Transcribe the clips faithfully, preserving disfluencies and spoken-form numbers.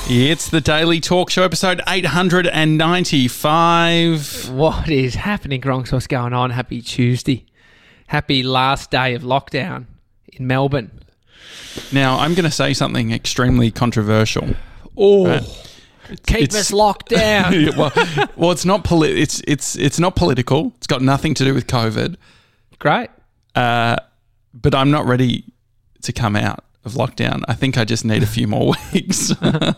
It's the Daily Talk Show, episode eight hundred ninety-five. What is happening, Gronks? What's going on? Happy Tuesday. Happy last day of lockdown in Melbourne. Now, I'm going to say something extremely controversial. Oh, right? keep It's- us locked down. well, well, it's not poli- It's it's it's not political. It's got nothing to do with COVID. Great. Uh, but I'm not ready to come out of lockdown. I think I just need a few more weeks.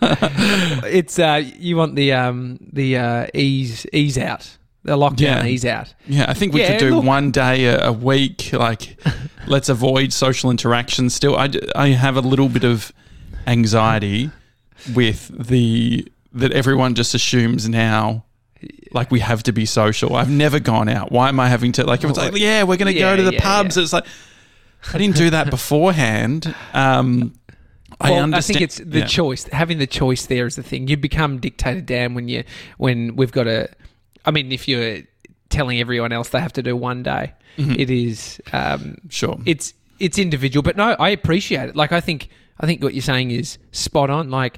It's uh, you want the um the uh, ease ease out, the lockdown Yeah. ease out. Yeah, I think we Yeah, could do look- one day a, a week. Like, let's avoid social interaction. Still, I, d- I have a little bit of anxiety with the that everyone just assumes now, like we have to be social. I've never gone out. Why am I having to? Like, everyone's like, yeah, we're going to Yeah, go to the yeah, pubs. yeah. It's like I didn't do that beforehand. Um, I Well, I, understand. think it's the yeah. choice. Having the choice there is the thing. You become dictated down when you when we've got a. I mean, if you're telling everyone else they have to do one day, Mm-hmm. it is um, Sure. It's it's individual, but no, I appreciate it. Like I think I think what you're saying is spot on. Like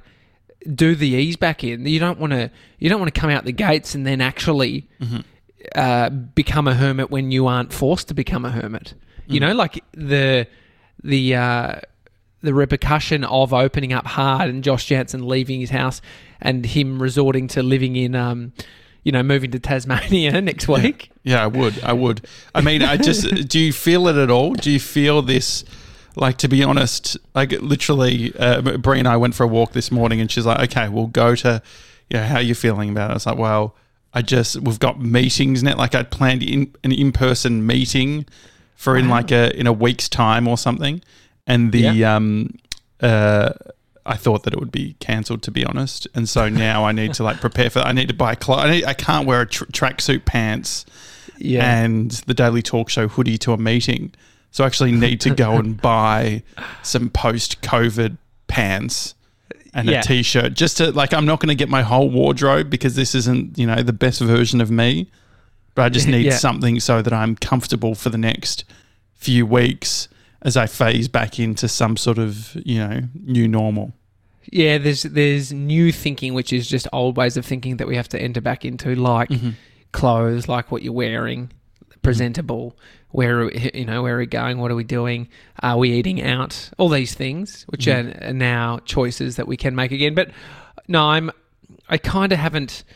do the ease back in. You don't want to you don't want to come out the gates and then actually Mm-hmm. uh, become a hermit when you aren't forced to become a hermit. You Mm. know, like the the uh, the repercussion of opening up hard and Josh Jansen leaving his house and him resorting to living in, um, you know, moving to Tasmania next week. Yeah, I would. I would. I mean, I just, do you feel it at all? Do you feel this, like, to be honest, like literally, uh, Brie and I went for a walk this morning and she's like, okay, we'll go to, you know, how are you feeling about it? I was like, well, I just, we've got meetings now. Like I'd planned in, an in-person meeting for in Wow. like a, in a week's time or something. And the, Yeah. um, uh, I thought that it would be cancelled, to be honest, and so now I need to like prepare for. I need to buy clothes. I, need, I can't wear a tr- tracksuit pants Yeah. and the Daily Talk Show hoodie to a meeting, so I actually need to go and buy some post-COVID pants and Yeah. a t-shirt just to like. I'm not going to get my whole wardrobe because this isn't, you know, the best version of me, but I just need Yeah. something so that I'm comfortable for the next few weeks as I phase back into some sort of, you know, new normal. Yeah, there's there's new thinking, which is just old ways of thinking that we have to enter back into, like clothes, like what you're wearing, presentable. Where are we, you know, where are we going? What are we doing? Are we eating out? All these things, which are, are now choices that we can make again. But no, I'm I kind of haven't.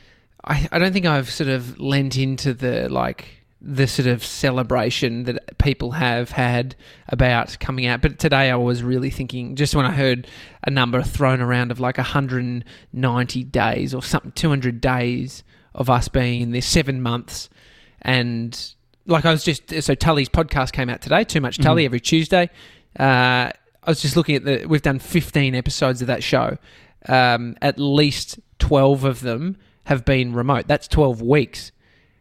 I I don't think I've sort of lent into the like. the sort of celebration that people have had about coming out. But today I was really thinking, just when I heard a number thrown around of like one hundred ninety days or something, two hundred days of us being in this, seven months. And like I was just, so Tully's podcast came out today, Too Much Tully, every Tuesday. Uh, I was just looking at the, we've done fifteen episodes of that show. Um, at least twelve of them have been remote. That's twelve weeks.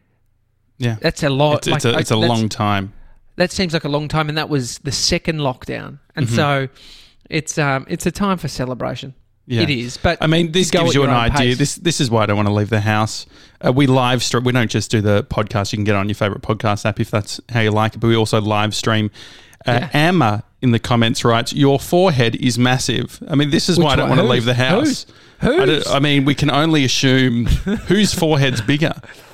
Yeah, That's a lot. it's, it's like, a, it's I- a that's- long time. That seems like a long time, and that was the second lockdown. And so, it's um, it's a time for celebration. Yeah. It is. But I mean, this go gives at you an your own idea. pace. This this is why I don't want to leave the house. Uh, we live stream. We don't just do the podcast. You can get it on your favorite podcast app if that's how you like it. But we also live stream. Uh, Yeah. Amma in the comments writes, "Your forehead is massive." I mean, this is why Which I don't one? want to Whose? leave the house. Whose? I, don't- Whose? I mean, we can only assume whose forehead's bigger.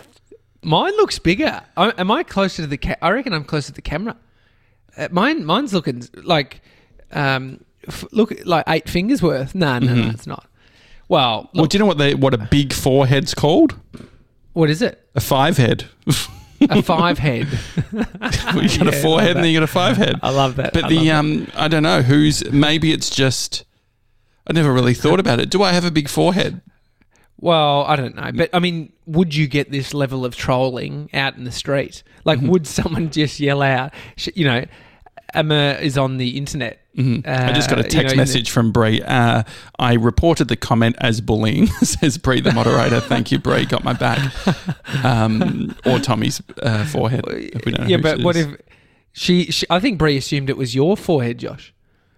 Mine looks bigger. I, am I closer to the? Ca- I reckon I'm closer to the camera. Uh, mine, mine's looking like, um, f- look like eight fingers worth. No, no, no, it's not. Well, Well, look, do you know what the what a big forehead's called? what is it? A five head. A five head. You got Yeah, a I love forehead and that. then you got a five head. I love that. But I the love that. um, I don't know who's. Maybe it's just. I never really thought about it. Do I have a big forehead? Well, I don't know. But, I mean, would you get this level of trolling out in the street? Like, Mm-hmm. would someone just yell out, sh- you know, Emma is on the internet. Mhm. I just got a Uh, you text know, in message from Brie. Uh, I reported the comment as bullying, says Brie, the moderator. Thank you, Brie. Got my back. Um, or Tommy's uh, forehead. If we don't know Yeah, who but it what is. if she, she... I think Brie assumed it was your forehead, Josh.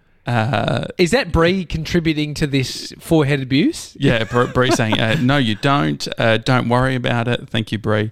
Uh, Is that Brie contributing to this forehead abuse? yeah, Brie Brie saying, uh, no, you don't. Uh, don't worry about it. Thank you, Brie.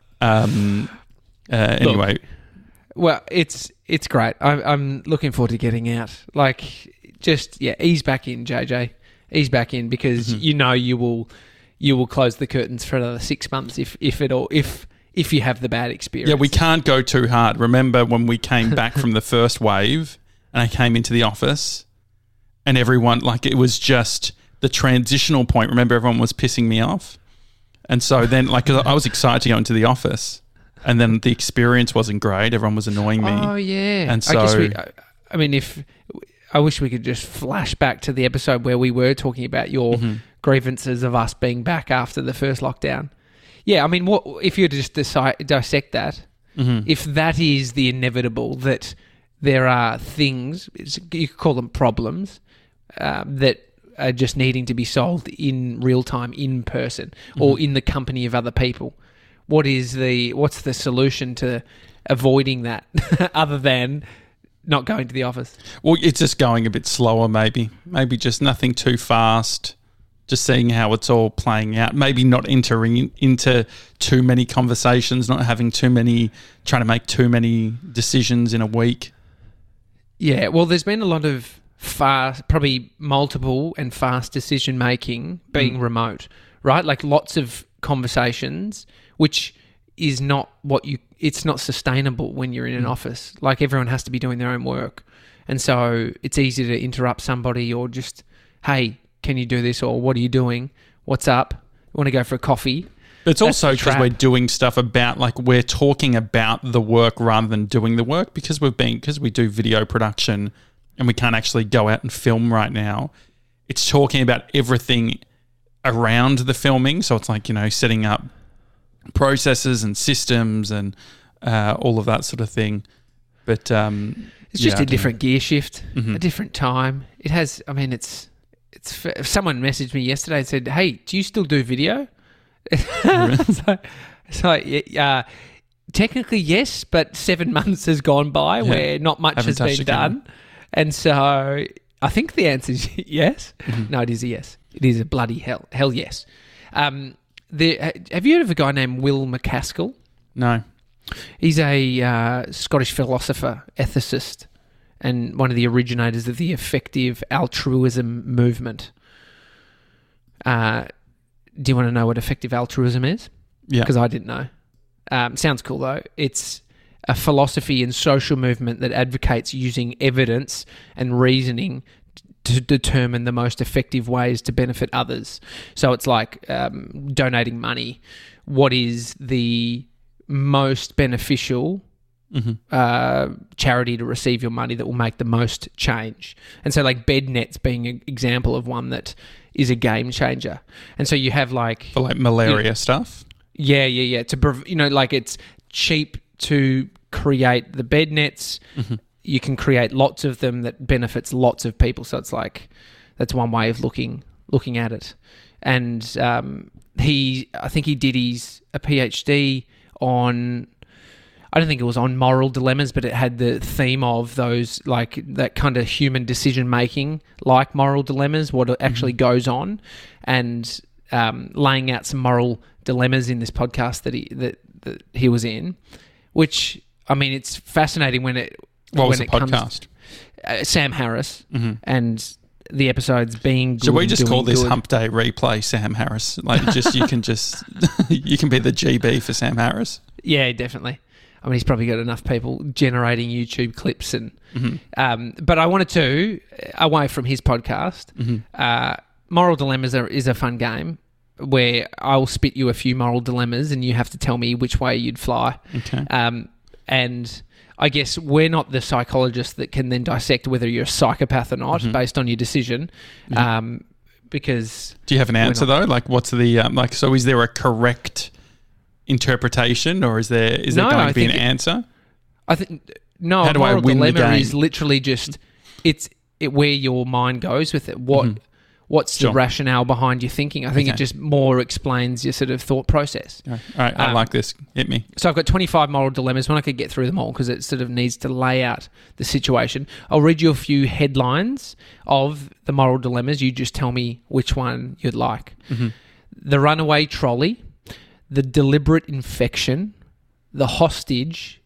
Um, uh, anyway. Well, it's it's great. I, I'm looking forward to getting out. Like, just, yeah, ease back in, J J. ease back in because Mm-hmm. you know you will you will close the curtains for another six months if if it all if if you have the bad experience. Yeah, we can't go too hard. Remember when we came back from the first wave and I came into the office and everyone, like, it was just the transitional point. Remember, everyone was pissing me off. And so then, like, 'cause I was excited to go into the office and then the experience wasn't great. Everyone was annoying me. Oh, yeah. And so, I, guess we, I mean, if I wish we could just flash back to the episode where we were talking about your mm-hmm. grievances of us being back after the first lockdown. Yeah, I mean, what if you just decide, dissect that, mm-hmm. if that is the inevitable, that there are things, you could call them problems, um, that are just needing to be solved in real time, in person, mm-hmm. or in the company of other people. What is the what's the solution to avoiding that other than not going to the office? Well, it's just going a bit slower, maybe. Maybe just nothing too fast. Just seeing how it's all playing out. Maybe not entering in, into too many conversations, not having too many, trying to make too many decisions in a week. Yeah, well, there's been a lot of fast, probably multiple and fast decision making being Mm. remote, right? Like lots of conversations, which is not what you, it's not sustainable when you're in an Mm. office. Like everyone has to be doing their own work. And so it's easy to interrupt somebody or just, hey, can you do this? Or what are you doing? What's up? Want to go for a coffee? It's That's also the because trap. we're doing stuff about, like, we're talking about the work rather than doing the work because we've been, because we do video production and we can't actually go out and film right now. It's talking about everything around the filming. So it's like, you know, setting up processes and systems and uh, all of that sort of thing. But um, It's just yeah, I a don't different gear shift, Mhm. a different time. It has, I mean, it's, it's, if someone messaged me yesterday and said, hey, do you still do video? so, so uh, technically yes, but seven months has gone by Yeah. where not much Haven't has touched been a camera. done. And so I think the answer is yes. Mhm. No, it is a yes. It is a bloody hell. Hell yes. Um, the, have you heard of a guy named Will MacAskill? No. He's a uh, Scottish philosopher, ethicist, and one of the originators of the effective altruism movement. Uh, do you want to know what effective altruism is? Yeah. Because I didn't know. Um, sounds cool, though. It's a philosophy and social movement that advocates using evidence and reasoning to determine the most effective ways to benefit others. So it's like um, donating money. What is the most beneficial Mm-hmm. uh, charity to receive your money that will make the most change? And so like bed nets being an example of one that is a game changer. And so you have like... For like malaria Yeah. stuff. Yeah, yeah, yeah. To prov- you know, like it's cheap to create the bed nets. Mm-hmm. You can create lots of them that benefits lots of people. So it's like that's one way of looking looking at it. And um, he, I think he did his a PhD on. I don't think it was on moral dilemmas, but it had the theme of those, like that kind of human decision making, like moral dilemmas, what actually Mm-hmm. goes on, and um, laying out some moral dilemmas in this podcast that he that, that he was in. Which I mean, it's fascinating when it What when was the it comes- podcast? uh, Sam Harris, Mm-hmm. and the episodes being. Good Should we and just call doing this good. Hump Day Replay Sam Harris? Like, just you can just you can be the G B for Sam Harris. Yeah, definitely. I mean, he's probably got enough people generating YouTube clips, and Mm-hmm. um, but I wanted to away from his podcast. Mm-hmm. Uh, moral dilemmas are, is a fun game where I'll spit you a few moral dilemmas, and you have to tell me which way you'd fly. Okay. Um, and I guess we're not the psychologists that can then dissect whether you're a psychopath or not Mhm. based on your decision, Yeah. um, because Do you have an We're answer not- though? Like, what's the um, like? So, is there a correct interpretation, or is there is there No, going I to be an think it- answer? I think no. How a do I moral win the dilemma game? is literally just it's it, where your mind goes with it. What Mhm. what's Sure. the rationale behind your thinking? I think it Okay. just more explains your sort of thought process. All right, I Um, like this. Hit me. So I've got twenty-five moral dilemmas. When I could get through them all because it sort of needs to lay out the situation. I'll read you a few headlines of the moral dilemmas. You just tell me which one you'd like. Mm-hmm. The runaway trolley, the deliberate infection, the hostage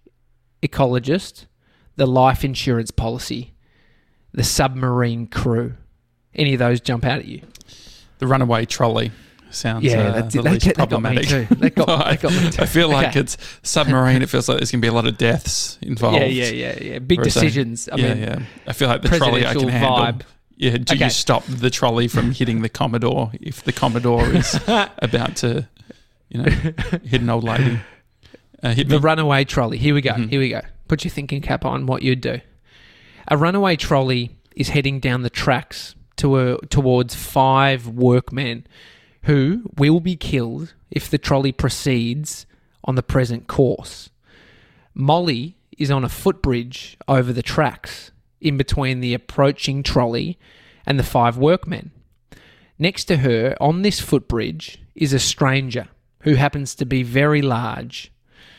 ecologist, the life insurance policy, the submarine crew. Any of those jump out at you? The runaway trolley sounds Yeah, uh, that's the it. That, least that got me problematic. too. That got, that got me too. I feel like Okay. it's submarine. It feels like there's going to be a lot of deaths involved. Yeah, yeah, yeah, yeah. Big Whereas I- decisions. I yeah, mean, yeah. I feel like the trolley I can presidential handle. vibe. Yeah, do Okay. you stop the trolley from hitting the Commodore if the Commodore is about to, you know, hit an old lady? Uh, hit The me. runaway trolley. Here we go. Mhm. Here we go. Put your thinking cap on what you'd do. A runaway trolley is heading down the tracks to a, towards five workmen who will be killed if the trolley proceeds on the present course. Molly is on a footbridge over the tracks in between the approaching trolley and the five workmen. Next to her on this footbridge is a stranger who happens to be very large.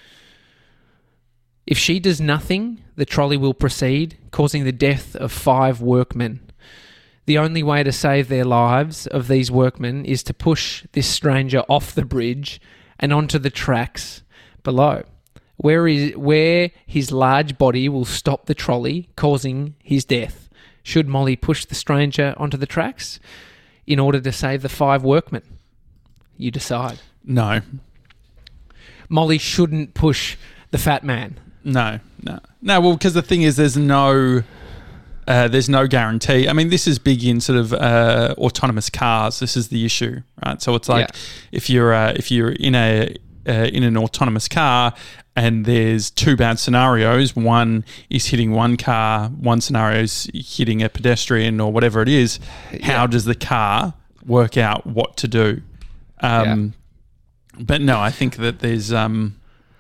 If she does nothing, the trolley will proceed, causing the death of five workmen. The only way to save their lives of these workmen is to push this stranger off the bridge and onto the tracks below, where, is, where his large body will stop the trolley, causing his death. Should Molly push the stranger onto the tracks in order to save the five workmen? You decide. No, Molly shouldn't push the fat man. no, no, no. Well, because the thing is, there's no, uh, there's no guarantee. I mean, this is big in sort of uh, autonomous cars. This is the issue, right? So it's like Yeah. if you're uh, if you're in a uh, in an autonomous car and there's two bad scenarios. One is hitting one car. One scenario is hitting a pedestrian or whatever it is. How Yeah. does the car work out what to do? Um, But no, I think that there's, um,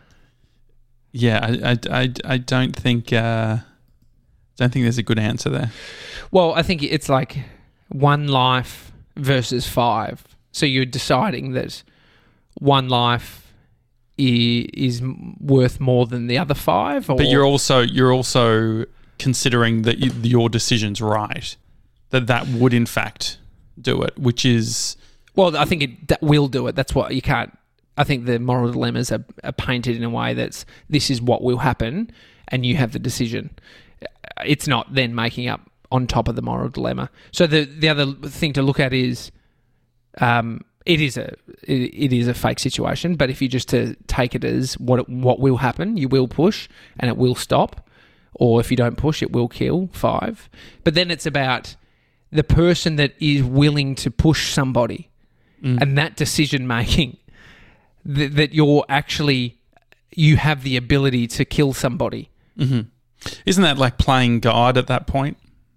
yeah, I, I, I, I don't think, uh, don't think there's a good answer there. Well, I think it's like one life versus five. So you're deciding that one life i- is worth more than the other five, or But you're also, you're also considering that you, your decision's right, that that would in fact do it, which is, well, I think it that will do it. That's what you can't. I think the moral dilemmas are, are painted in a way that's this is what will happen, and you have the decision. It's not then making up on top of the moral dilemma. So the the other thing to look at is, um, it is a it, it is a fake situation. But if you just to take it as what it, what will happen, you will push and it will stop, or if you don't push, it will kill five. But then it's about the person that is willing to push somebody, mm, and that decision making. That, that you're actually, you have the ability to kill somebody. mhm. Isn't that like playing God at that point?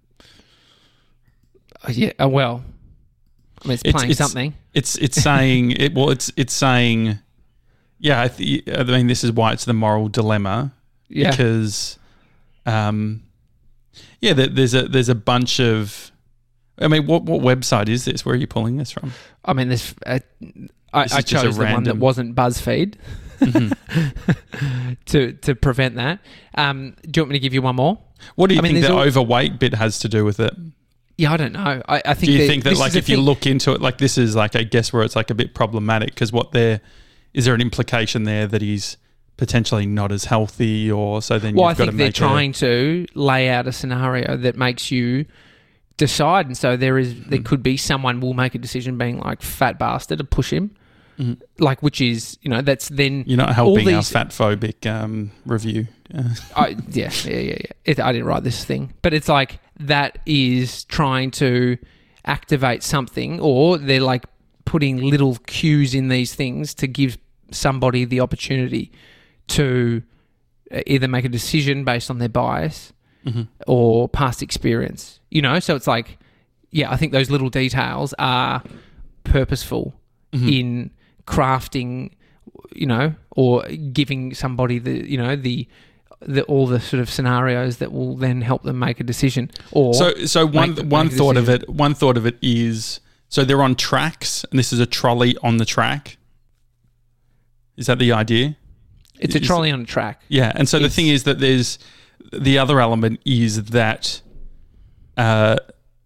Oh, yeah, oh, well, I mean, it's It's- playing it's- something. It's it's saying it. Well, it's it's saying, yeah. I, th- I mean, this is why it's the moral dilemma. Yeah. Because, um, yeah, there, there's a there's a bunch of. I mean, what what website is this? Where are you pulling this from? I mean, there's, uh, I, This I is just a chose the one that random- wasn't BuzzFeed Mm-hmm. to to prevent that. Um, do you want me to give you one more? What do you I mean, think the there's all- overweight bit has to do with it? Yeah, I don't know. I, I think Do you that think that this like is the if you thing- look into it, like this is like I guess where it's like a bit problematic because what there is there an implication there that he's potentially not as healthy or so then Well, I you've got to think they're make trying to lay out a scenario that makes you decide, and so there is there Mm. could be someone will make a decision being like fat bastard to push him, a, Mhm. like which is you know that's then You're not helping our these- fat phobic um, review. Uh, I, yeah yeah yeah yeah. It, I didn't write this thing, but it's like that is trying to activate something, or they're like putting little cues in these things to give somebody the opportunity to uh, either make a decision based on their bias mhm. or past experience, you know? So it's like, yeah, I think those little details are purposeful Mhm. in crafting, you know, or giving somebody the, you know, the, the all the sort of scenarios that will then help them make a decision. Or So, so one make- one make a thought of decision. it. One thought of it is so they're on tracks, and this is a trolley on the track. Is that the idea? it's a is- trolley on a track. Yeah, and so the It's- thing is that there's the other element is that uh,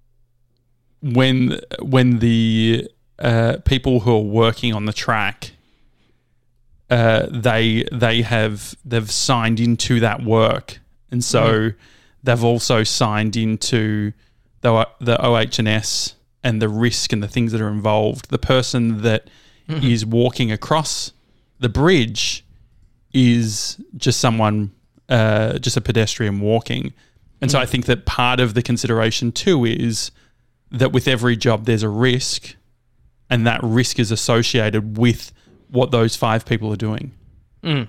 when when the uh, people who are working on the track, uh, they they have they've signed into that work, and so Mm. they've also signed into the the O H and S and the risk and the things that are involved. The person that mm-hmm. is walking across the bridge is just someone, uh, just a pedestrian walking. And mm-hmm. so I think that part of the consideration too is that with every job there's a risk, and that risk is associated with what those five people are doing. Mm.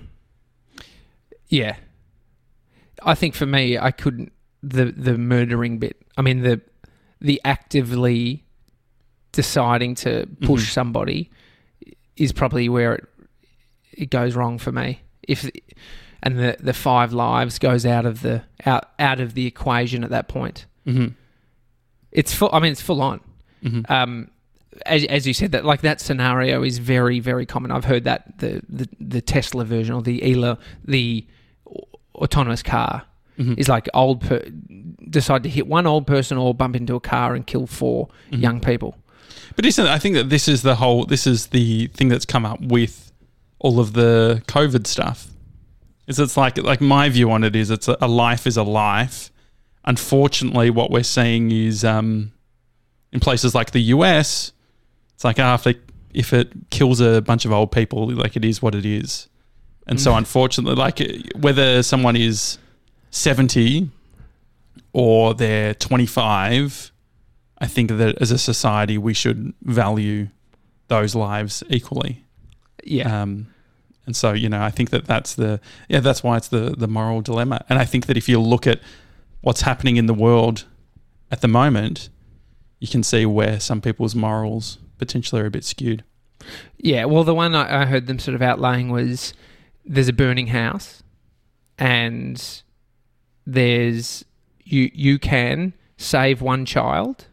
Yeah. I think for me, I couldn't, the, the murdering bit, I mean, the the actively deciding to push mm-hmm. somebody is probably where it it goes wrong for me. If and the, the five lives goes out of the out out of the equation at that point. Mm-hmm. It's full. I mean, it's full on. Mm-hmm. Um, as as you said, that like that scenario is very very common. I've heard that the the, the Tesla version or the Ela the autonomous car mm-hmm. is like old per, decide to hit one old person or bump into a car and kill four mm-hmm. young people. But isn't I think that this is the whole this is the thing that's come up with all of the COVID stuff. Is it's like like my view on it is it's a, a life is a life. Unfortunately, what we're seeing is um, in places like the U S, it's like oh, if, they, if it kills a bunch of old people, like it is what it is. And so, unfortunately, like whether someone is seventy or they're twenty-five, I think that as a society we should value those lives equally. Yeah. Um, and so, you know, I think that that's the yeah that's why it's the the moral dilemma. And I think that if you look at what's happening in the world at the moment, you can see where some people's morals potentially are a bit skewed. Yeah. Well, the one I, I heard them sort of outlaying was, there's a burning house and there's you you can save one child,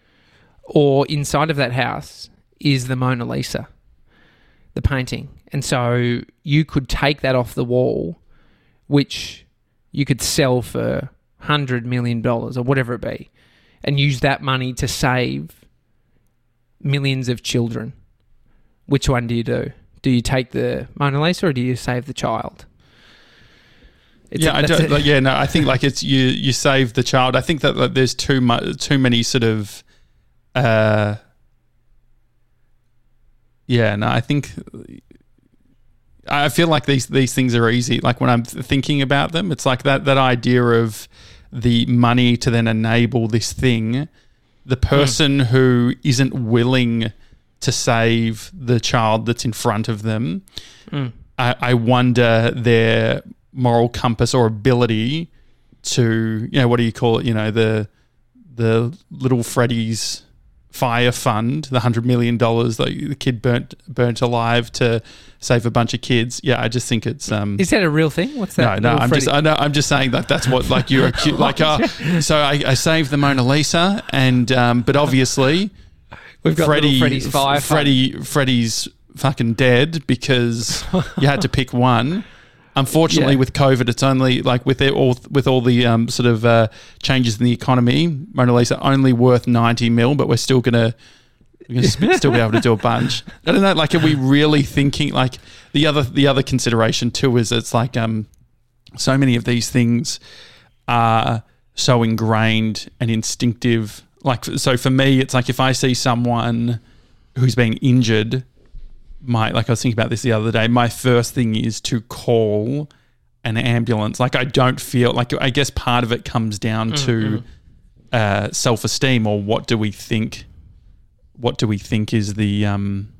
or inside of that house is the Mona Lisa, the painting. And so you could take that off the wall, which you could sell for one hundred million dollars or whatever it be, and use that money to save millions of children. Which one do you do? Do you take the Mona Lisa or do you save the child? It's yeah, a, I don't, like, yeah, no, I think like it's you. You save the child. I think that like, there's too much, too many sort of, uh, yeah. No, I think I feel like these these things are easy. Like when I'm thinking about them, it's like that that idea of the money to then enable this thing. The person mm. who isn't willing to save the child that's in front of them, mm. I, I wonder their moral compass or ability to, you know, what do you call it? You know, the the little Freddy's fire fund, the hundred million dollars that the kid burnt burnt alive to save a bunch of kids. Yeah, I just think it's. Um, Is that a real thing? What's that? No, no, I'm Freddy? just. I know. I'm just saying that that's what like you're acute. Like, uh, so I, I saved the Mona Lisa, and um, but obviously. We've got Freddy, Freddy's fire. Freddy, Freddy's fucking dead because you had to pick one. Unfortunately, yeah. with COVID, it's only like with it all with all the um, sort of uh, changes in the economy. Mona Lisa only worth ninety mil, but we're still gonna we're gonna still be able to do a bunch. I don't know. Like, are we really thinking? Like the other the other consideration too is it's like um, so many of these things are so ingrained and instinctive. Like, so for me, it's like if I see someone who's being injured, my like I was thinking about this the other day, my first thing is to call an ambulance. Like I don't feel like, I guess part of it comes down mm-hmm. to uh, self-esteem, or what do we think, what do we think is the, um,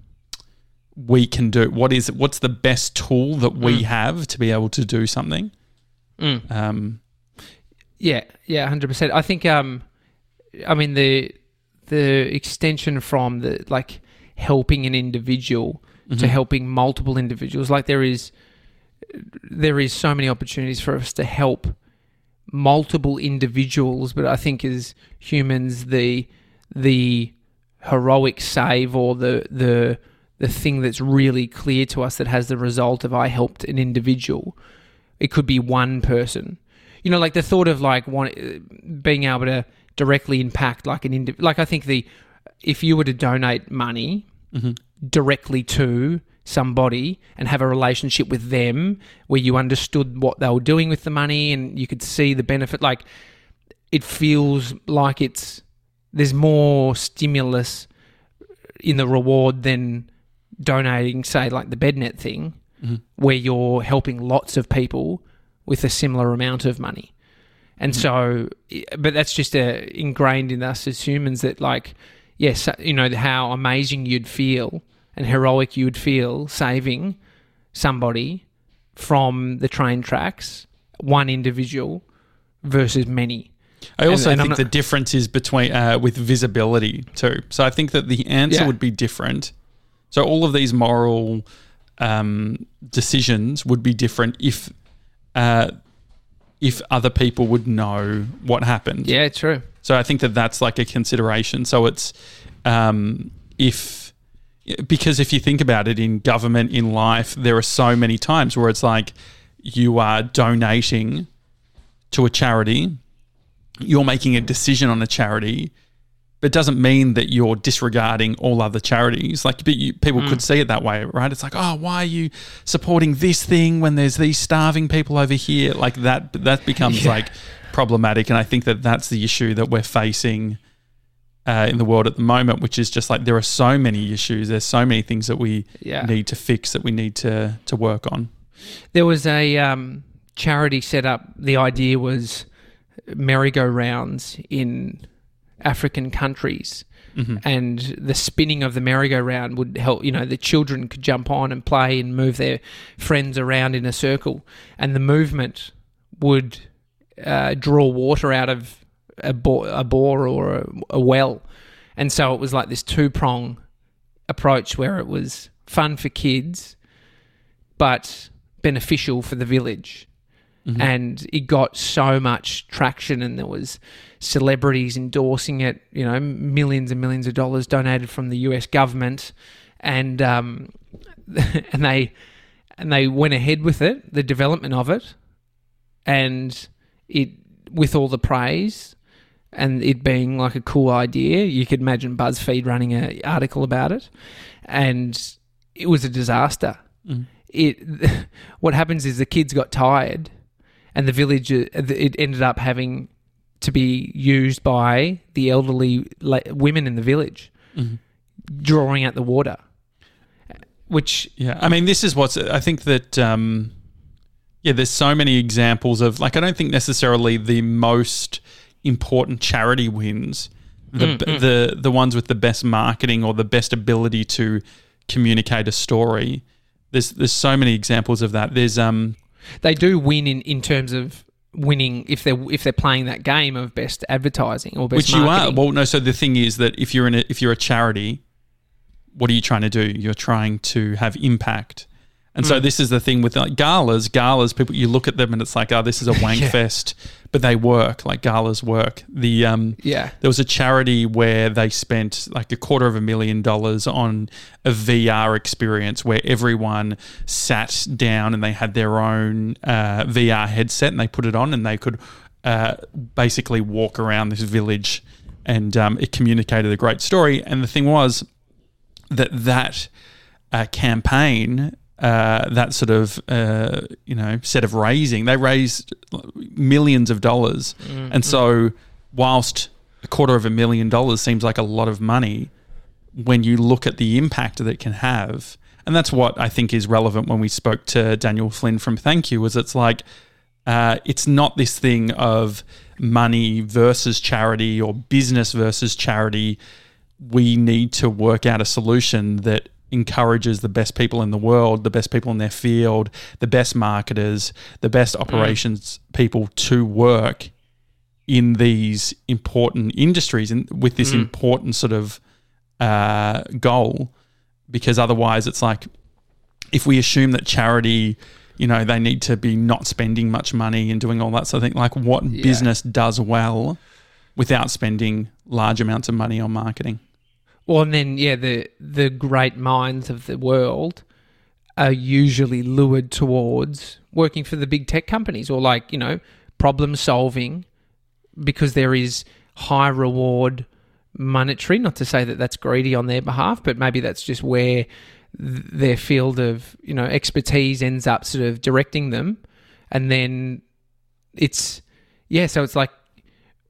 we can do, what is, what's the best tool that we mm. have to be able to do something? Mm. Um, yeah, yeah, one hundred percent. I think, um, I mean, the the extension from the like helping an individual mm-hmm. to helping multiple individuals, like there is there is so many opportunities for us to help multiple individuals, but I think as humans, the the heroic save or the the the thing that's really clear to us that has the result of I helped an individual, it could be one person. You know, like the thought of like one, being able to directly impact like an individual. Like I think the if you were to donate money mm-hmm. directly to somebody and have a relationship with them where you understood what they were doing with the money and you could see the benefit, like it feels like it's there's more stimulus in the reward than donating, say, like the BedNet thing, mm-hmm. where you're helping lots of people with a similar amount of money. And mm-hmm. so, but that's just uh, ingrained in us as humans that, like, yes, you know, how amazing you'd feel and heroic you'd feel saving somebody from the train tracks, one individual versus many. I also and, and think not, the difference is between uh, with visibility too. So I think that the answer yeah. would be different. So all of these moral um, decisions would be different if uh, if other people would know what happened. Yeah, true. So I think that that's like a consideration. So it's um, if because if you think about it, in government, in life, there are so many times where it's like you are donating to a charity, you're making a decision on a charity, but it doesn't mean that you're disregarding all other charities. Like, but you, people mm. could see it that way, right? It's like, oh, why are you supporting this thing when there's these starving people over here? Like that, that becomes yeah. like problematic. And I think that that's the issue that we're facing uh, in the world at the moment, which is just like there are so many issues. There's so many things that we yeah. need to fix, that we need to to work on. There was a um, charity set up. The idea was merry-go-rounds in African countries, mm-hmm. and the spinning of the merry-go-round would help, you know, the children could jump on and play and move their friends around in a circle, and the movement would uh, draw water out of a, bo- a bore or a, a well. And so it was like this two-prong approach where it was fun for kids but beneficial for the village. Mm-hmm. And it got so much traction, and there was celebrities endorsing it, you know, millions and millions of dollars donated from the U S government, and um, and they and they went ahead with it, the development of it, and it with all the praise and it being like a cool idea. You could imagine BuzzFeed running an article about it, and it was a disaster. Mm. It what happens is the kids got tired. And the village, it ended up having to be used by the elderly women in the village, mm-hmm. drawing out the water. Which, yeah, I mean, this is what's. I think that, um, yeah, there's so many examples of, like, I don't think necessarily the most important charity wins, the mm-hmm. the the ones with the best marketing or the best ability to communicate a story. There's there's so many examples of that. There's um. They do win in, in terms of winning if they're if they're playing that game of best advertising or best which marketing. you are. Well, no. So the thing is that if you're in a, if you're a charity, what are you trying to do? You're trying to have impact. And mm. so this is the thing with like galas. Galas, people, you look at them and it's like, oh, this is a wank yeah. fest, but they work. Like galas work. The um, yeah, there was a charity where they spent like a quarter of a million dollars on a V R experience where everyone sat down and they had their own uh, V R headset and they put it on and they could uh, basically walk around this village, and um, it communicated a great story. And the thing was that that uh, campaign. Uh, that sort of, uh, you know, set of raising, they raised millions of dollars. Mm-hmm. And so whilst a quarter of a million dollars seems like a lot of money, when you look at the impact that it can have, and that's what I think is relevant when we spoke to Daniel Flynn from Thank You, was it's like, uh, it's not this thing of money versus charity or business versus charity. We need to work out a solution that encourages the best people in the world, the best people in their field, the best marketers, the best operations mm. people to work in these important industries and with this mm. important sort of uh, goal. Because otherwise it's like, if we assume that charity, you know, they need to be not spending much money and doing all that sort of thing, like what yeah. business does well without spending large amounts of money on marketing? Well, and then, yeah, the the great minds of the world are usually lured towards working for the big tech companies or, like, you know, problem solving, because there is high reward monetary. Not to say that that's greedy on their behalf, but maybe that's just where th- their field of, you know, expertise ends up sort of directing them. And then it's, yeah, so it's like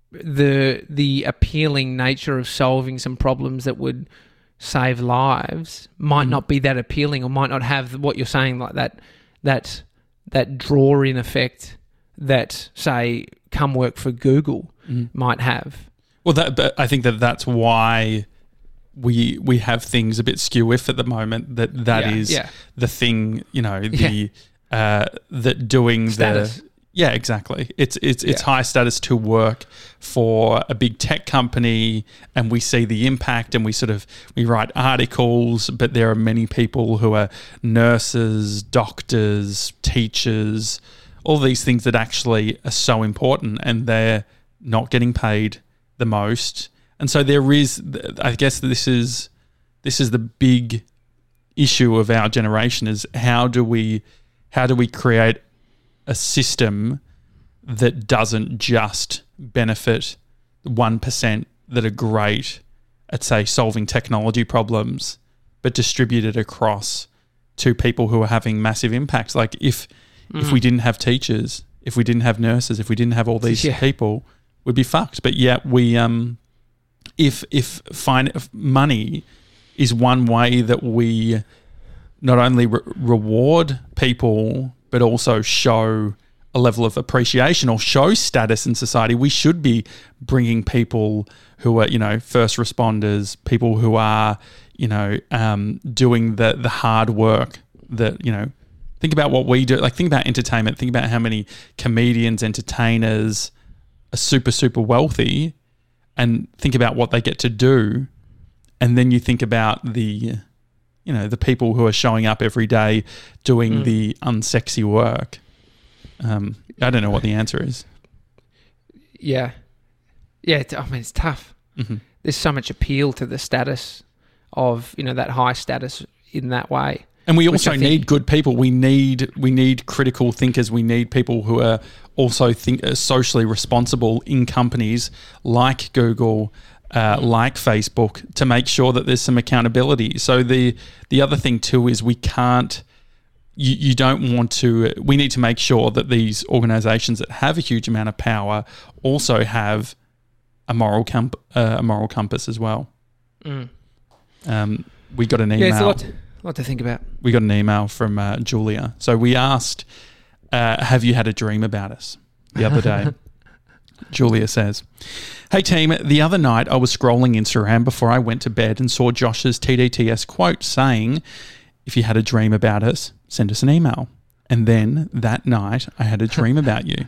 the the appealing nature of solving some problems that would save lives might Mm. not be that appealing, or might not have what you're saying, like that that that draw in effect that, say, come work for Google Mm. might have. Well, that, but I think that that's why we we have things a bit skew-if at the moment. That that Yeah, is yeah. the thing, you know, the uh, that doing Status. the yeah, exactly. It's it's it's Yeah. high status to work for a big tech company, and we see the impact, and we sort of we write articles, but there are many people who are nurses, doctors, teachers, all these things that actually are so important, and they're not getting paid the most. And so there is, I guess this is this is the big issue of our generation, is how do we how do we create a system that doesn't just benefit one percent that are great at, say, solving technology problems, but distribute it across to people who are having massive impacts. Like if mm. if we didn't have teachers, if we didn't have nurses, if we didn't have all these Yeah. people, we'd be fucked. But yet we, um, if if, fin- if money is one way that we not only re- reward people but also show a level of appreciation or show status in society, we should be bringing people who are, you know, first responders, people who are, you know, um, doing the the hard work that, you know, think about what we do. Like, think about entertainment. Think about how many comedians, entertainers are super, super wealthy, and think about what they get to do. And then you think about the, you know, the people who are showing up every day doing Mm. the unsexy work. Um, I don't know what the answer is. Yeah. Yeah, it's, I mean, it's tough. Mm-hmm. There's so much appeal to the status of, you know, that high status in that way. And we Which also I think- need good people. We need we need critical thinkers. We need people who are also think uh, socially responsible in companies like Google, uh, like Facebook, to make sure that there's some accountability. So the the other thing too is we can't. You, you don't want to. We need to make sure that these organisations that have a huge amount of power also have a moral comp, uh, a moral compass as well. Mm. Um, we got an email. Yeah, it's a lot, lot to think about. We got an email from uh, Julia. So we asked, uh, have you had a dream about us the other day? Julia says, hey team, the other night I was scrolling Instagram before I went to bed and saw Josh's T D T S quote saying, if you had a dream about us, send us an email. And then that night I had a dream about you.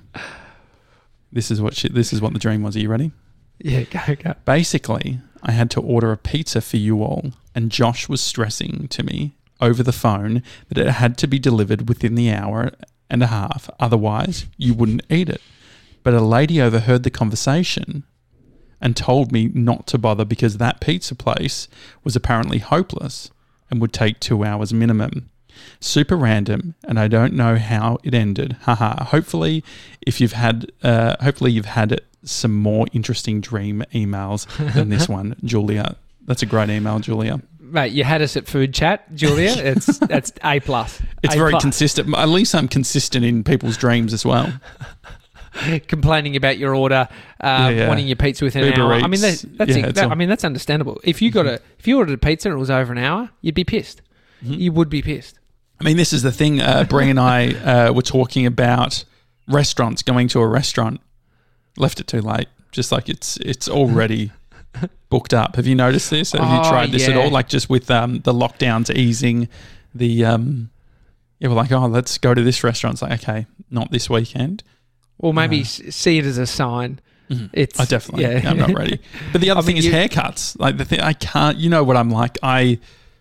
This is what she, this is what the dream was. Are you ready? Yeah, go, go. Basically, I had to order a pizza for you all, and Josh was stressing to me over the phone that it had to be delivered within the hour and a half, otherwise you wouldn't eat it. But a lady overheard the conversation and told me not to bother because that pizza place was apparently hopeless and would take two hours minimum. Super random, and I don't know how it ended. Haha. Hopefully, if you've had, uh, hopefully you've had some more interesting dream emails than this one, Julia. That's a great email, Julia. Mate, you had us at Food Chat, Julia. It's that's A plus. It's A very plus. consistent. At least I'm consistent in people's dreams as well. Complaining about your order, um, Yeah, yeah. wanting your pizza within Uber an hour. Eats. I mean, that, that's Yeah, it's that, all- I mean that's understandable. If you got a if you ordered a pizza and it was over an hour, you'd be pissed. Mm-hmm. You would be pissed. I mean, this is the thing. Uh, Brie and I uh, were talking about restaurants, going to a restaurant. Left it too late. Just like it's it's already booked up. Have you noticed this? Have Oh, you tried this at yeah. all? Like just with um, the lockdowns easing, the um, yeah, we're like, oh, let's go to this restaurant. It's like, okay, not this weekend. Or maybe Uh, s see it as a sign. Mhm. It's I definitely, yeah. I'm not ready. But the other I thing mean, is you- haircuts. Like the thing, I can't. You know what I'm like. I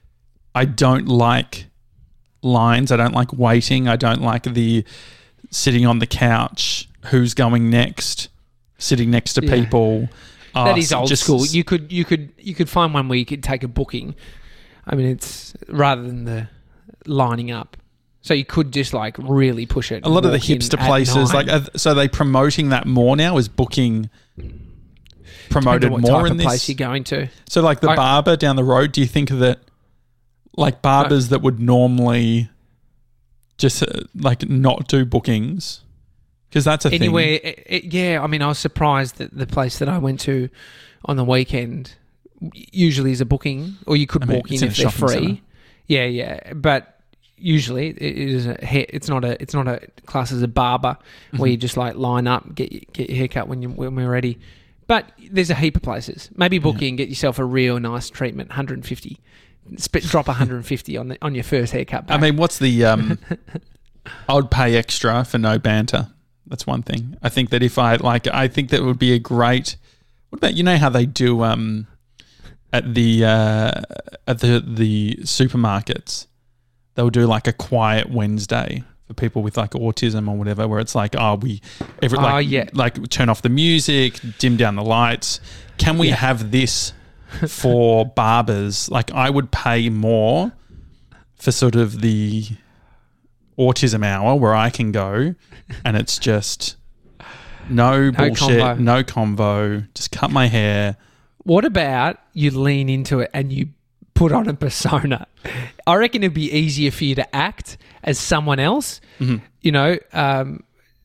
I don't like lines. I don't like waiting. I don't like the sitting on the couch. Who's going next? Sitting next to Yeah. people. That Oh, is old just- school. You could you could you could find one where you could take a booking. I mean, it's rather than the lining up. So you could just like really push it. a lot of the walk in hipster at places, nine. like, are, so they promoting that more now. Is booking promoted Depends on what more type in of this? place you're going to. So, like the I- barber down the road, do you think that, like barbers that would normally just uh, like not do bookings, Because that's a Anywhere, thing. it, it, yeah. I mean, I was surprised that the place that I went to on the weekend usually is a booking, or you could I mean, walk in it's in if a they're shopping free. centre. Yeah, yeah. But usually it is a hair, it's not a it's not a class as a barber where you just like line up, get your, get your haircut when you when we're ready. But there's a heap of places. Maybe book Yeah. in, get yourself a real nice treatment, one hundred fifty. Sp- drop one hundred fifty on the, on your first haircut back. I mean, what's the... Um, I would pay extra for no banter. That's one thing. I think that if I... like, I think that would be a great... What about... You know how they do um, at the uh, at the the supermarkets? They'll do like a quiet Wednesday for people with like autism or whatever, where it's like, oh, we... Every, Oh, like, yeah. like turn off the music, dim down the lights. Can we Yeah. have this... for barbers? Like, I would pay more for sort of the autism hour where I can go and it's just no, bullshit, convo. no convo, just cut my hair. What about you lean into it and you put on a persona? I reckon it'd be easier for you to act as someone else. Mm-hmm. You know, um,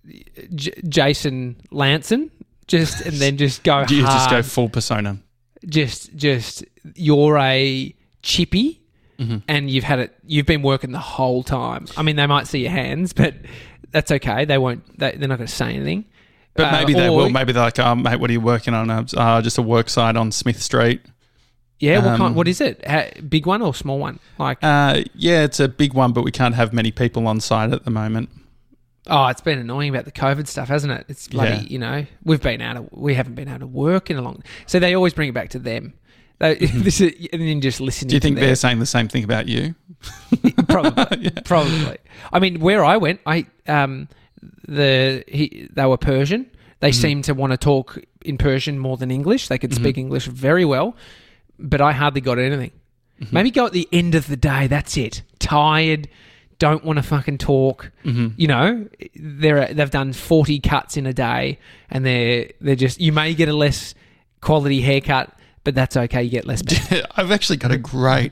J- Jason Lanson, just and then just go You hard. just go full persona. just just you're a chippy Mm-hmm. and you've had it you've been working the whole time. I mean, they might see your hands, but that's okay. They won't they, they're not going to say anything. But Uh, maybe they or- will. Maybe they're like, oh, mate, what are you working on? Uh, uh, just a work site on Smith Street. Yeah, what um, kind, what is it? Ha, big one or small one? Like Uh, yeah, it's a big one, but we can't have many people on site at the moment. oh, it's been annoying about the COVID stuff, hasn't it? It's bloody, Yeah. you know, we've been out of we haven't been out of work in a long. So they always bring it back to them. They, this is, and then just listening. Do you think to they're them. saying the same thing about you? Probably, Yeah. probably. I mean, where I went, I um, the he, they were Persian. They Mm-hmm. seemed to want to talk in Persian more than English. They could speak English very well, but I hardly got anything. Mm-hmm. Maybe go at the end of the day. That's it. Tired. Don't want to fucking talk. Mm-hmm. You know, they're they've done forty cuts in a day, and they're they're just. You may get a less quality haircut, but that's okay. You get less. Pay. I've actually got a great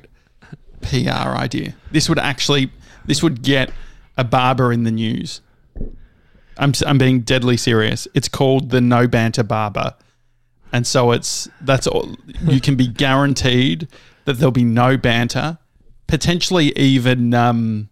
P R idea. This would actually, this would get a barber in the news. I'm I'm being deadly serious. It's called the No Banter Barber, and so it's that's all. You can be guaranteed that there'll be no banter, potentially even um,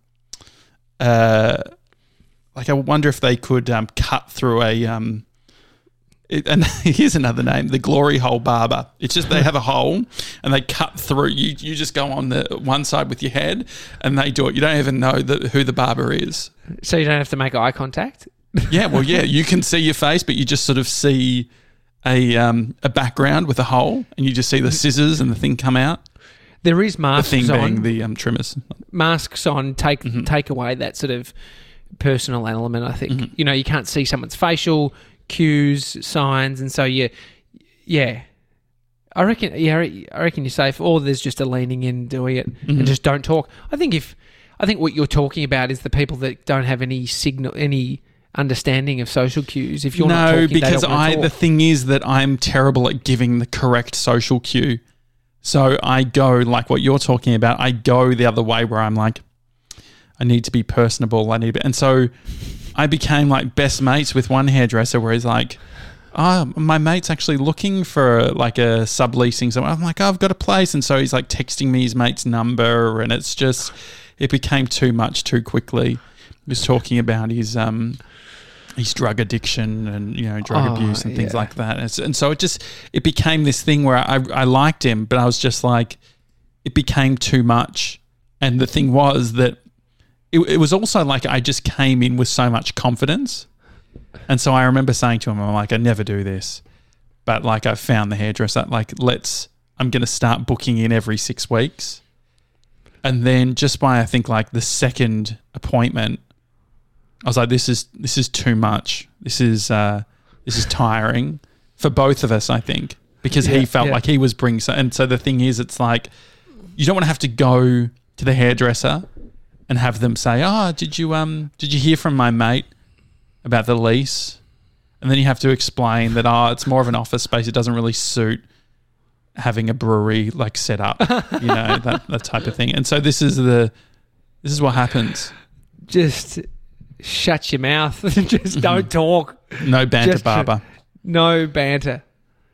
uh, like I wonder if they could um, cut through a um. It, and here's another name, the Glory Hole Barber. It's just they have a hole and they cut through. You you just go on the one side with your head and they do it. You don't even know the, who the barber is. So you don't have to make eye contact. Yeah, well, yeah, you can see your face, but you just sort of see a um, a background with a hole and you just see the scissors and the thing come out. There is The masks thing on. being the um, trimmers. masks on take Mm-hmm. take away that sort of personal element. I think Mm-hmm. you know you can't see someone's facial cues, signs, and so you, yeah, I reckon, yeah, I reckon you're safe. Or there's just a leaning in, doing it, Mm-hmm. and just don't talk. I think if I think what you're talking about is the people that don't have any signal, any understanding of social cues. If you're no, not talking, they because don't wanna I talk. the thing is that I'm terrible at giving the correct social cue. So I go like what you're talking about. I go the other way where I'm like, I need to be personable. I need, to be, and so I became like best mates with one hairdresser where he's like, oh, my mate's actually looking for like a subleasing. So I'm like, oh, I've got a place, and so he's like texting me his mate's number, and it's just it became too much too quickly. He was talking about his um. his drug addiction and, you know, drug Oh, abuse and things yeah. like that. And, it's, and so it just, it became this thing where I, I liked him, but I was just like, it became too much. And the thing was that it, it was also like I just came in with so much confidence. And so I remember saying to him, I'm like, I never do this. But like I found the hairdresser, like let's, I'm going to start booking in every six weeks. And then just by, I think like the second appointment, I was like, this is this is too much. This is uh, this is tiring for both of us, I think, because Yeah, he felt yeah. like he was bringing. So, and so the thing is, it's like you don't want to have to go to the hairdresser and have them say, "Oh, did you um did you hear from my mate about the lease?" And then you have to explain that, oh, it's more of an office space. It doesn't really suit having a brewery like set up, you know, that that type of thing. And so this is the this is what happens. just shut your mouth and just don't talk. No banter, Just- Barber. No banter.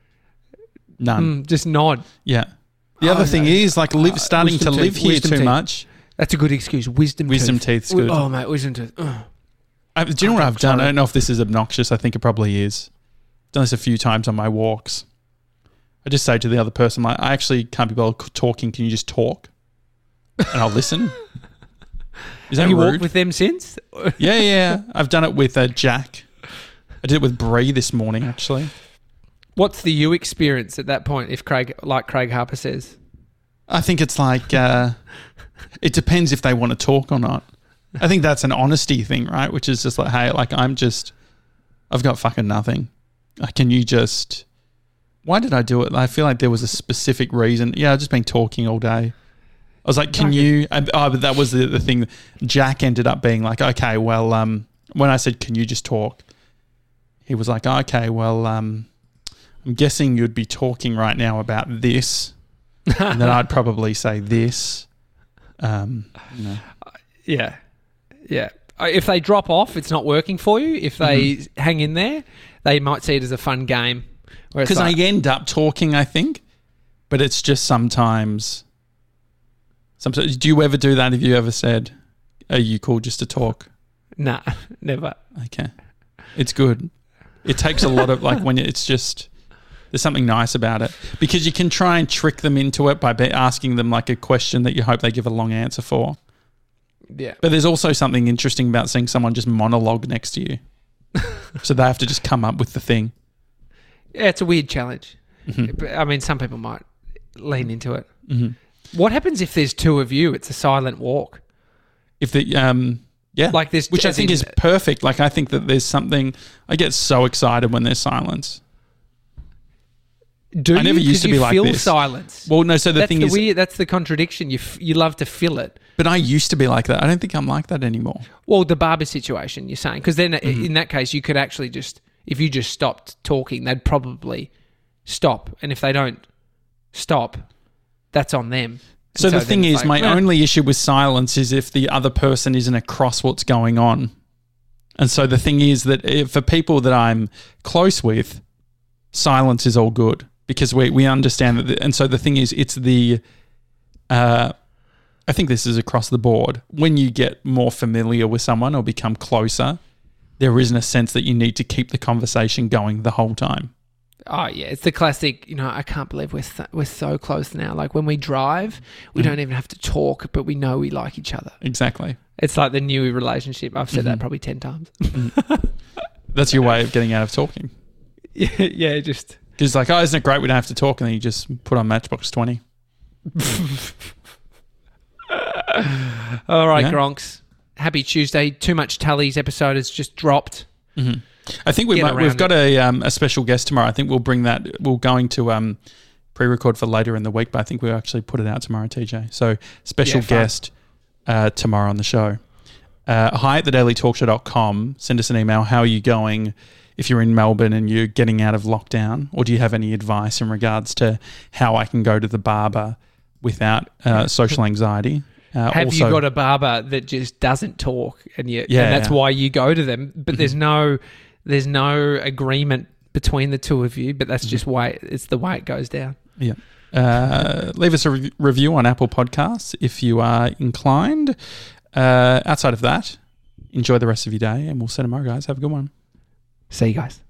None. Mm, just nod. Yeah. The Oh, other thing no. is, like, live, Uh, starting to wisdom live teeth, here wisdom too teeth. much. That's a good excuse. Wisdom Wisdom tooth. teeth's good. Oh, mate, wisdom tooth. Ugh. I, do you know I what don't I've done? try I to- don't know if this is obnoxious. I think it probably is. I've done this a few times on my walks. I just say to the other person, like, I actually can't be bothered talking. Can you just talk? And I'll listen. Is that Have you rude? walked with them since? yeah, yeah. I've done it with uh, Jack. I did it with Bree this morning, actually. What's the you experience at that point? If Craig, like Craig Harper says, I think it's like, uh, it depends if they want to talk or not. I think that's an honesty thing, right? Which is just like, hey, like I'm just, I've got fucking nothing. Like, can you just, why did I do it? I feel like there was a specific reason. Yeah, I've just been talking all day. I was like, can you, oh, but that was the, the thing. Jack ended up being like, okay, well, um, when I said, can you just talk? He was like, okay, well, um, I'm guessing you'd be talking right now about this. And then I'd probably say this. Um, you know. yeah, yeah. Uh, If they drop off, it's not working for you. If they Mm-hmm. hang in there, they might see it as a fun game. Because I end up talking, I think, but it's just sometimes. Sometimes, do you ever do that? Have you ever said, "Are you cool just to talk?" nah, never. Okay, it's good. It takes a lot of like when it's just there's something nice about it because you can try and trick them into it by be asking them like a question that you hope they give a long answer for. Yeah, But there's also something interesting about seeing someone just monologue next to you, so they have to just come up with the thing. yeah. It's a weird challenge. Mm-hmm. But, I mean, some people might lean into it. Mm-hmm. What happens if there's two of you? It's a silent walk. If the um yeah, Like this, which I as think in- is perfect. Like I think that there's something. I get so excited when there's silence. Do I never you? used 'Cause to you be like feel this. silence. Well, no. So the that's thing the is, weird. That's the contradiction. You f- you love to feel it. but I used to be like that. I don't think I'm like that anymore. Well, the barber situation you're saying, because then Mm-hmm. in that case you could actually just, if you just stopped talking, they'd probably stop, and if they don't stop, that's on them. And So, the then thing it's is, like, my "Eh." only issue with silence is if the other person isn't across what's going on. And so the thing is that if, for people that I'm close with, silence is all good because we, we understand that. The, and so the thing is, it's the, uh, I think this is across the board. When you get more familiar with someone or become closer, there isn't a sense that you need to keep the conversation going the whole time. Oh yeah, it's the classic. You know, I can't believe we're th- we're so close now. Like when we drive, we Mm-hmm. don't even have to talk, but we know we like each other. Exactly. It's like the new relationship. I've said that Mhm. probably ten times. That's your way of getting out of talking. yeah, yeah, just Because like, oh, isn't it great we don't have to talk? And then you just put on Matchbox twenty. all right, Yeah. Gronks. Happy Tuesday. Too Much Tully's episode has just dropped. Mm-hmm. I think we Get might, we've around got a um, a special guest tomorrow. I think we'll bring that. We're going to um, pre-record for later in the week, but I think we'll actually put it out tomorrow, T J. So special Yeah, fun. guest uh, tomorrow on the show. Uh, hi at the daily talk show dot com. Send us an email. How are you going if you're in Melbourne and you're getting out of lockdown? Or do you have any advice in regards to how I can go to the barber without uh, social anxiety? Uh, Have also, you got a barber that just doesn't talk, and you, Yeah, and that's yeah. why you go to them? But there's no, there's no agreement between the two of you. But that's just why it's the way it goes down. Yeah. Uh, leave us a re- review on Apple Podcasts if you are inclined. Uh, outside of that, enjoy the rest of your day, and we'll see you tomorrow, guys. Have a good one. See you guys.